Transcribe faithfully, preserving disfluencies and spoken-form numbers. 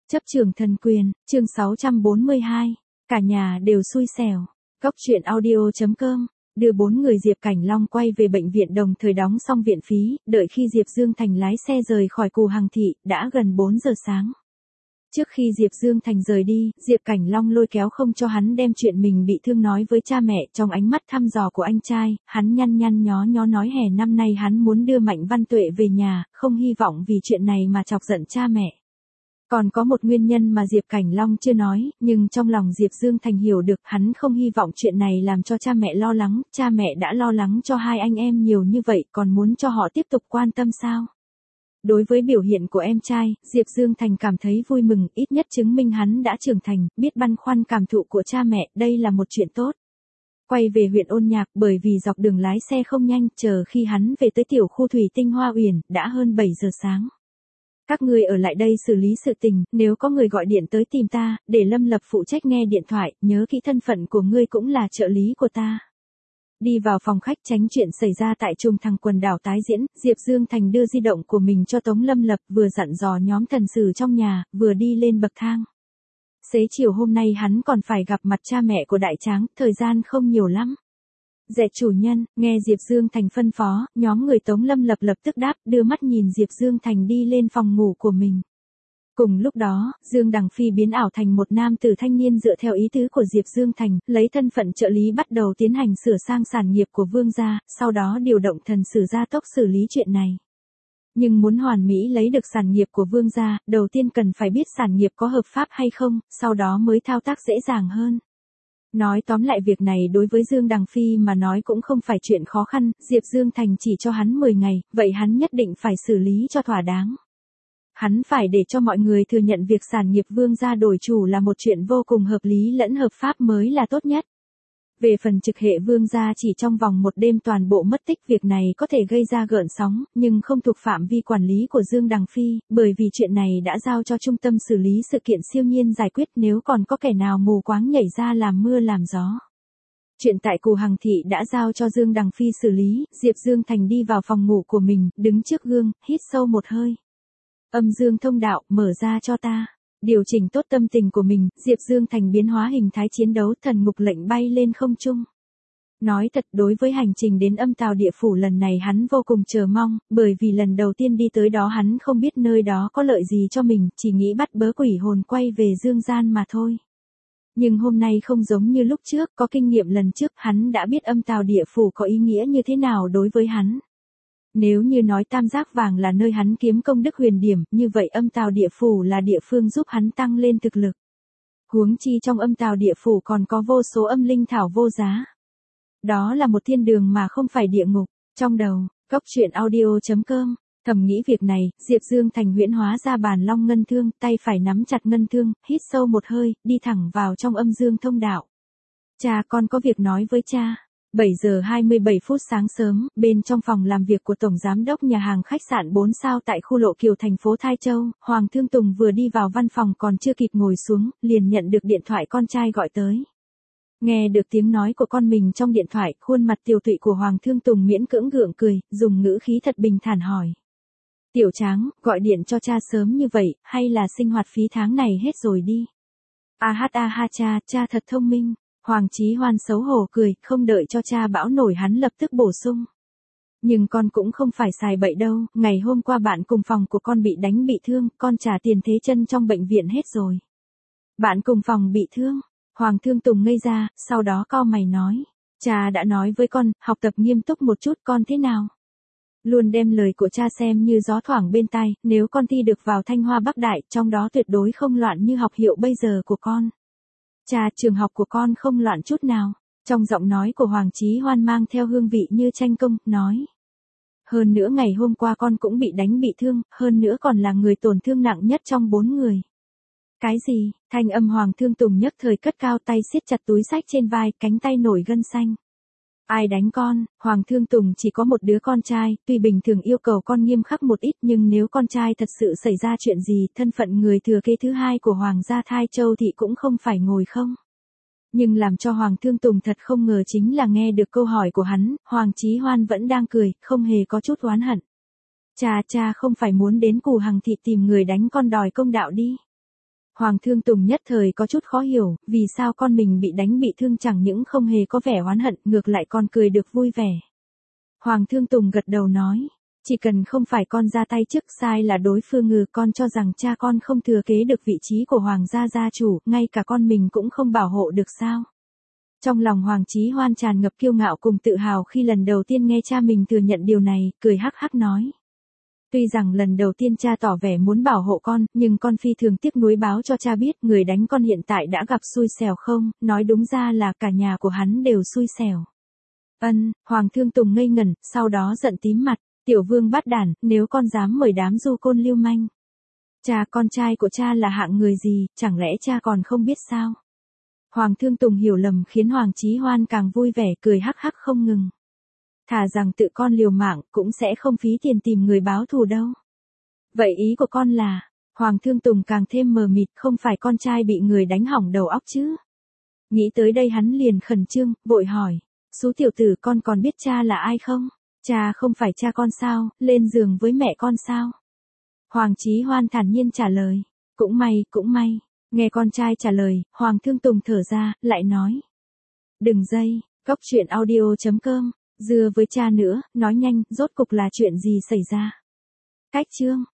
Chấp trường thần quyền, chương sáu trăm bốn mươi hai. Cả nhà đều xui xẻo. Góc truyện audio chấm com. Đưa bốn người Diệp Cảnh Long quay về bệnh viện đồng thời đóng xong viện phí, đợi khi Diệp Dương Thành lái xe rời khỏi Cù Hằng Thị, đã gần bốn giờ sáng. Trước khi Diệp Dương Thành rời đi, Diệp Cảnh Long lôi kéo không cho hắn đem chuyện mình bị thương nói với cha mẹ. Trong ánh mắt thăm dò của anh trai, hắn nhăn nhăn nhó nhó nói hè năm nay hắn muốn đưa Mạnh Văn Tuệ về nhà, không hy vọng vì chuyện này mà chọc giận cha mẹ. Còn có một nguyên nhân mà Diệp Cảnh Long chưa nói, nhưng trong lòng Diệp Dương Thành hiểu được, hắn không hy vọng chuyện này làm cho cha mẹ lo lắng, cha mẹ đã lo lắng cho hai anh em nhiều như vậy, còn muốn cho họ tiếp tục quan tâm sao? Đối với biểu hiện của em trai, Diệp Dương Thành cảm thấy vui mừng, ít nhất chứng minh hắn đã trưởng thành, biết băn khoăn cảm thụ của cha mẹ, đây là một chuyện tốt. Quay về huyện Ôn Nhạc, bởi vì dọc đường lái xe không nhanh, chờ khi hắn về tới tiểu khu Thủy Tinh Hoa Uyển, đã hơn bảy giờ sáng. Các ngươi ở lại đây xử lý sự tình, nếu có người gọi điện tới tìm ta, để Lâm Lập phụ trách nghe điện thoại, nhớ kỹ thân phận của ngươi cũng là trợ lý của ta. Đi vào phòng khách tránh chuyện xảy ra tại Trùng Thằng quần đảo tái diễn, Diệp Dương Thành đưa di động của mình cho Tống Lâm Lập, vừa dặn dò nhóm thần sử trong nhà, vừa đi lên bậc thang. Xế chiều hôm nay hắn còn phải gặp mặt cha mẹ của Đại Tráng, thời gian không nhiều lắm. Dẹ chủ nhân, nghe Diệp Dương Thành phân phó, nhóm người Tống Lâm Lập lập tức đáp, đưa mắt nhìn Diệp Dương Thành đi lên phòng ngủ của mình. Cùng lúc đó, Dương Đằng Phi biến ảo thành một nam tử thanh niên dựa theo ý tứ của Diệp Dương Thành, lấy thân phận trợ lý bắt đầu tiến hành sửa sang sản nghiệp của Vương gia, sau đó điều động thần sử gia tốc xử lý chuyện này. Nhưng muốn hoàn mỹ lấy được sản nghiệp của Vương gia, đầu tiên cần phải biết sản nghiệp có hợp pháp hay không, sau đó mới thao tác dễ dàng hơn. Nói tóm lại việc này đối với Dương Đằng Phi mà nói cũng không phải chuyện khó khăn, Diệp Dương Thành chỉ cho hắn mười ngày, vậy hắn nhất định phải xử lý cho thỏa đáng. Hắn phải để cho mọi người thừa nhận việc sản nghiệp Vương gia đổi chủ là một chuyện vô cùng hợp lý lẫn hợp pháp mới là tốt nhất. Về phần trực hệ Vương gia chỉ trong vòng một đêm toàn bộ mất tích, việc này có thể gây ra gợn sóng, nhưng không thuộc phạm vi quản lý của Dương Đằng Phi, bởi vì chuyện này đã giao cho trung tâm xử lý sự kiện siêu nhiên giải quyết, nếu còn có kẻ nào mù quáng nhảy ra làm mưa làm gió. Chuyện tại Cù Hằng Thị đã giao cho Dương Đằng Phi xử lý, Diệp Dương Thành đi vào phòng ngủ của mình, đứng trước gương, hít sâu một hơi. Âm dương thông đạo, mở ra cho ta. Điều chỉnh tốt tâm tình của mình, Diệp Dương Thành biến hóa hình thái chiến đấu, thần ngục lệnh bay lên không trung. Nói thật, đối với hành trình đến Âm Tào Địa Phủ lần này hắn vô cùng chờ mong, bởi vì lần đầu tiên đi tới đó hắn không biết nơi đó có lợi gì cho mình, chỉ nghĩ bắt bớ quỷ hồn quay về dương gian mà thôi. Nhưng hôm nay không giống như lúc trước, có kinh nghiệm lần trước, hắn đã biết Âm Tào Địa Phủ có ý nghĩa như thế nào đối với hắn. Nếu như nói Tam Giác Vàng là nơi hắn kiếm công đức huyền điểm, như vậy Âm Tào Địa Phủ là địa phương giúp hắn tăng lên thực lực. Huống chi trong Âm Tào Địa Phủ còn có vô số âm linh thảo vô giá. Đó là một thiên đường mà không phải địa ngục. Trong đầu, góc truyện audio chấm com, thầm nghĩ việc này, Diệp Dương Thành huyễn hóa ra bàn long ngân thương, tay phải nắm chặt ngân thương, hít sâu một hơi, đi thẳng vào trong âm dương thông đạo. Cha, con có việc nói với cha. bảy giờ hai mươi bảy phút sáng sớm, bên trong phòng làm việc của Tổng Giám đốc nhà hàng khách sạn bốn sao tại khu Lộ Kiều thành phố Thái Châu, Hoàng Thương Tùng vừa đi vào văn phòng còn chưa kịp ngồi xuống, liền nhận được điện thoại con trai gọi tới. Nghe được tiếng nói của con mình trong điện thoại, khuôn mặt tiều tụy của Hoàng Thương Tùng miễn cưỡng gượng cười, dùng ngữ khí thật bình thản hỏi. Tiểu Tráng, gọi điện cho cha sớm như vậy, hay là sinh hoạt phí tháng này hết rồi đi? A hát a ha cha, cha thật thông minh. Hoàng Chí Hoan xấu hổ cười, không đợi cho cha bão nổi hắn lập tức bổ sung. Nhưng con cũng không phải xài bậy đâu, ngày hôm qua bạn cùng phòng của con bị đánh bị thương, con trả tiền thế chân trong bệnh viện hết rồi. Bạn cùng phòng bị thương? Hoàng Thương Tùng ngây ra, sau đó cau mày nói. Cha đã nói với con, học tập nghiêm túc một chút, con thế nào? Luôn đem lời của cha xem như gió thoảng bên tai, nếu con thi được vào Thanh Hoa Bắc Đại, trong đó tuyệt đối không loạn như học hiệu bây giờ của con. Cha, trường học của con không loạn chút nào. Trong giọng nói của Hoàng Chí Hoan mang theo hương vị như tranh công, nói. Hơn nữa ngày hôm qua con cũng bị đánh bị thương, hơn nữa còn là người tổn thương nặng nhất trong bốn người. Cái gì? Thanh âm Hoàng Thương Tùng nhất thời cất cao, tay siết chặt túi xách trên vai, cánh tay nổi gân xanh. Ai đánh con? Hoàng Thương Tùng chỉ có một đứa con trai, tuy bình thường yêu cầu con nghiêm khắc một ít, nhưng nếu con trai thật sự xảy ra chuyện gì, thân phận người thừa kế thứ hai của Hoàng gia Thái Châu thì cũng không phải ngồi không. Nhưng làm cho Hoàng Thương Tùng thật không ngờ chính là nghe được câu hỏi của hắn, Hoàng Chí Hoan vẫn đang cười, không hề có chút oán hận. Cha, cha không phải muốn đến Cù Hằng Thị tìm người đánh con đòi công đạo đi. Hoàng Thương Tùng nhất thời có chút khó hiểu, vì sao con mình bị đánh bị thương chẳng những không hề có vẻ oán hận, ngược lại còn cười được vui vẻ. Hoàng Thương Tùng gật đầu nói, chỉ cần không phải con ra tay trước, sai là đối phương ngừ, con cho rằng cha con không thừa kế được vị trí của Hoàng gia gia chủ, ngay cả con mình cũng không bảo hộ được sao? Trong lòng Hoàng Chí Hoan tràn ngập kiêu ngạo cùng tự hào khi lần đầu tiên nghe cha mình thừa nhận điều này, cười hắc hắc nói. Tuy rằng lần đầu tiên cha tỏ vẻ muốn bảo hộ con, nhưng con phi thường tiếc nuối báo cho cha biết người đánh con hiện tại đã gặp xui xẻo không, nói đúng ra là cả nhà của hắn đều xui xẻo. Ân, Hoàng Thương Tùng ngây ngẩn, sau đó giận tím mặt, tiểu vương bát đản, nếu con dám mời đám du côn lưu manh. Cha, con trai của cha là hạng người gì, chẳng lẽ cha còn không biết sao? Hoàng Thương Tùng hiểu lầm khiến Hoàng Chí Hoan càng vui vẻ, cười hắc hắc không ngừng. Thà rằng tự con liều mạng, cũng sẽ không phí tiền tìm người báo thù đâu. Vậy ý của con là, Hoàng Thương Tùng càng thêm mờ mịt, không phải con trai bị người đánh hỏng đầu óc chứ? Nghĩ tới đây hắn liền khẩn trương, vội hỏi, Sú tiểu tử, con còn biết cha là ai không? Cha không phải cha con sao, lên giường với mẹ con sao? Hoàng Chí Hoan thản nhiên trả lời, cũng may, cũng may. Nghe con trai trả lời, Hoàng Thương Tùng thở ra, lại nói. Đừng dây, cóc truyện audio chấm com, dưa với cha nữa, nói nhanh, rốt cục là chuyện gì xảy ra? Cách chương.